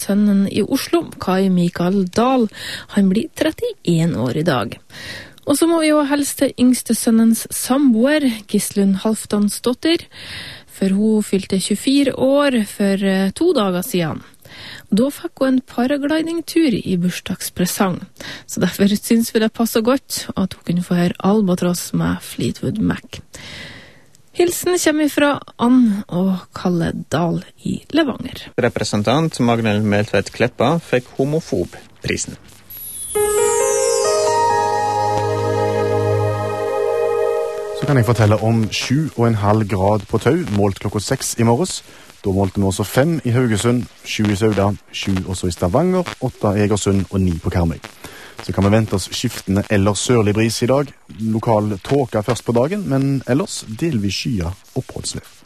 sønnen i Oslo, Kai Mikael Dahl. Han blir 31 år i dag. Og så må vi jo helst til yngste sønnens samboer, Gislund Halvdansdottir, for hun fylte 24 år for 2 dager siden. Da fikk hun en paraglidingtur i bursdagspresang, så derfor synes vi det passer godt at hun kunne få høre Albatross med Fleetwood Mac. Hilsen kommer fra Ann og Kalle Dahl i Levanger. Representant Magnhild Meltvedt Kleppa fikk homofobprisen. Så kan jeg fortelle om 7,5 grad på Tau, målt klokka 6 i morges. Da målte vi også 5 i Haugesund, 7 i Sauda, 7 også i Stavanger, 8 i Egersund og 9 på Karmøy. Så kan vi vente oss skiftende eller sørlig bris i dag. Lokal tåke først på dagen, men ellers delvis skya oppholdsvær.